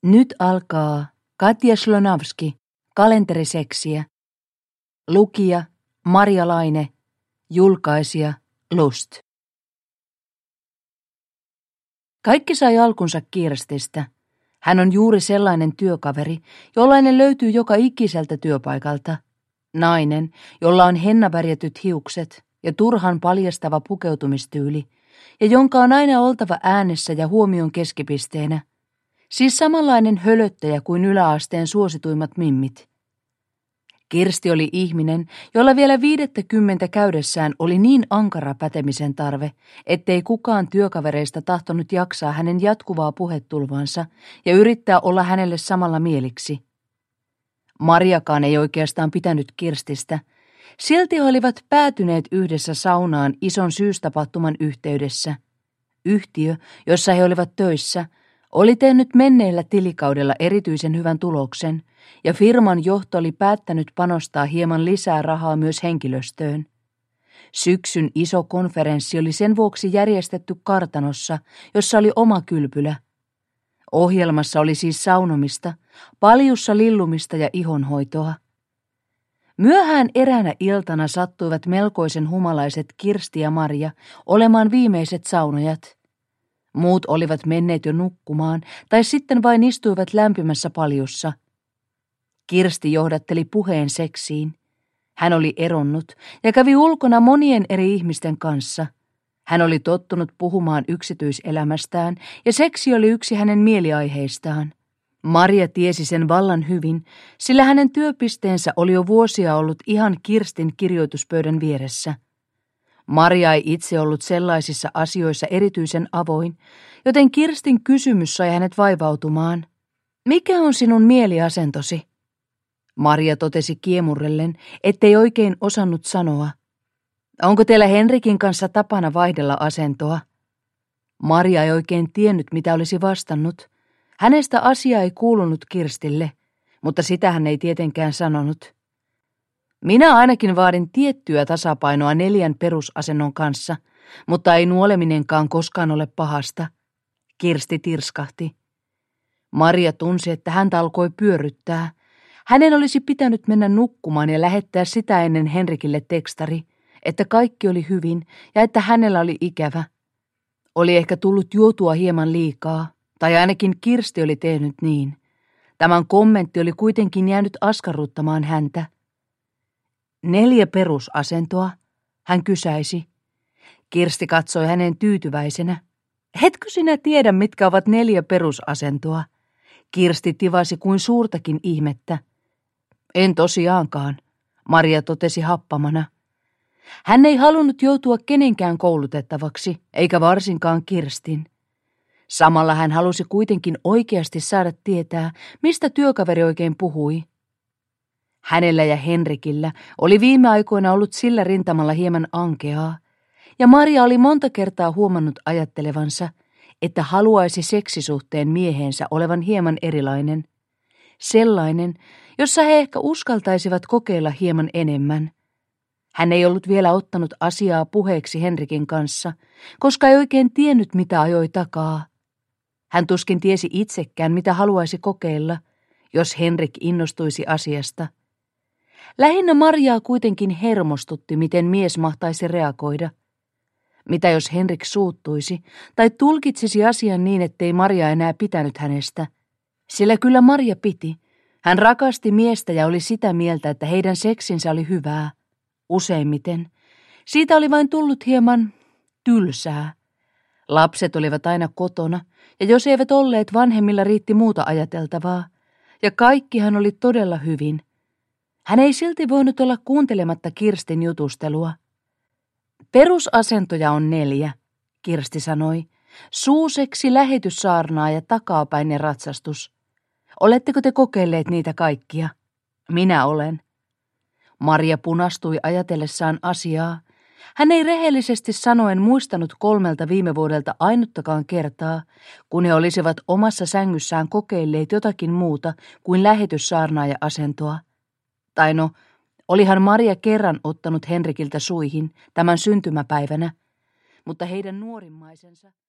Nyt alkaa Katja Slonavski, kalenteriseksiä. Lukija Marja Laine, julkaisija Lust. Kaikki sai alkunsa Kirstistä. Hän on juuri sellainen työkaveri, jollainen löytyy joka ikiseltä työpaikalta. Nainen, jolla on hennavärjätyt hiukset ja turhan paljastava pukeutumistyyli, ja jonka on aina oltava äänessä ja huomion keskipisteenä. Siis samanlainen hölöttäjä kuin yläasteen suosituimmat mimmit. Kirsti oli ihminen, jolla vielä 50 käydessään oli niin ankara pätemisen tarve, ettei kukaan työkavereista tahtonut jaksaa hänen jatkuvaa puhetulvansa ja yrittää olla hänelle samalla mieliksi. Marjakaan ei oikeastaan pitänyt Kirstistä. Silti he olivat päätyneet yhdessä saunaan ison syystapahtuman yhteydessä. Yhtiö, jossa he olivat töissä, oli tehnyt menneellä tilikaudella erityisen hyvän tuloksen, ja firman johto oli päättänyt panostaa hieman lisää rahaa myös henkilöstöön. Syksyn iso konferenssi oli sen vuoksi järjestetty kartanossa, jossa oli oma kylpylä. Ohjelmassa oli siis saunomista, paljussa lillumista ja ihonhoitoa. Myöhään eräänä iltana sattuivat melkoisen humalaiset Kirsti ja Marja olemaan viimeiset saunojat. Muut olivat menneet jo nukkumaan tai sitten vain istuivat lämpimässä paljussa. Kirsti johdatteli puheen seksiin. Hän oli eronnut ja kävi ulkona monien eri ihmisten kanssa. Hän oli tottunut puhumaan yksityiselämästään ja seksi oli yksi hänen mieliaiheistaan. Marja tiesi sen vallan hyvin, sillä hänen työpisteensä oli jo vuosia ollut ihan Kirstin kirjoituspöydän vieressä. Marja ei itse ollut sellaisissa asioissa erityisen avoin, joten Kirstin kysymys sai hänet vaivautumaan. Mikä on sinun mieliasentosi? Marja totesi kiemurrellen, ettei oikein osannut sanoa. Onko teillä Henrikin kanssa tapana vaihdella asentoa? Marja ei oikein tiennyt, mitä olisi vastannut. Hänestä asia ei kuulunut Kirstille, mutta sitä hän ei tietenkään sanonut. Minä ainakin vaadin tiettyä tasapainoa 4 perusasennon kanssa, mutta ei nuoleminenkaan koskaan ole pahasta. Kirsti tirskahti. Marja tunsi, että häntä alkoi pyörryttää. Hänen olisi pitänyt mennä nukkumaan ja lähettää sitä ennen Henrikille tekstari, että kaikki oli hyvin ja että hänellä oli ikävä. Oli ehkä tullut juotua hieman liikaa, tai ainakin Kirsti oli tehnyt niin. Tämän kommentti oli kuitenkin jäänyt askarruttamaan häntä. 4 perusasentoa, hän kysäisi. Kirsti katsoi hänen tyytyväisenä. Etkö sinä tiedä, mitkä ovat 4 perusasentoa? Kirsti tivasi kuin suurtakin ihmettä. En tosiaankaan, Marja totesi happamana. Hän ei halunnut joutua kenenkään koulutettavaksi, eikä varsinkaan Kirstin. Samalla hän halusi kuitenkin oikeasti saada tietää, mistä työkaveri oikein puhui. Hänellä ja Henrikillä oli viime aikoina ollut sillä rintamalla hieman ankeaa, ja Marja oli monta kertaa huomannut ajattelevansa, että haluaisi seksisuhteen miehensä olevan hieman erilainen. Sellainen, jossa he ehkä uskaltaisivat kokeilla hieman enemmän. Hän ei ollut vielä ottanut asiaa puheeksi Henrikin kanssa, koska ei oikein tiennyt, mitä ajoi takaa. Hän tuskin tiesi itsekään, mitä haluaisi kokeilla, jos Henrik innostuisi asiasta. Lähinnä Marjaa kuitenkin hermostutti, miten mies mahtaisi reagoida. Mitä jos Henrik suuttuisi tai tulkitsisi asian niin, ettei Marja enää pitänyt hänestä? Sillä kyllä Marja piti. Hän rakasti miestä ja oli sitä mieltä, että heidän seksinsä oli hyvää. Useimmiten. Siitä oli vain tullut hieman tylsää. Lapset olivat aina kotona, ja jos eivät olleet, vanhemmilla riitti muuta ajateltavaa. Ja kaikkihan oli todella hyvin. Hän ei silti voinut olla kuuntelematta Kirstin jutustelua. Perusasentoja on 4, Kirsti sanoi. Suuseksi, lähetyssaarnaa ja takapäinen ratsastus. Oletteko te kokeilleet niitä kaikkia? Minä olen. Marja punastui ajatellessaan asiaa. Hän ei rehellisesti sanoen muistanut 3 viime vuodelta ainuttakaan kertaa, kun he olisivat omassa sängyssään kokeilleet jotakin muuta kuin lähetyssaarnaaja-asentoa. Tai no, olihan Marja kerran ottanut Henrikiltä suihin tämän syntymäpäivänä, mutta heidän nuorimmaisensa...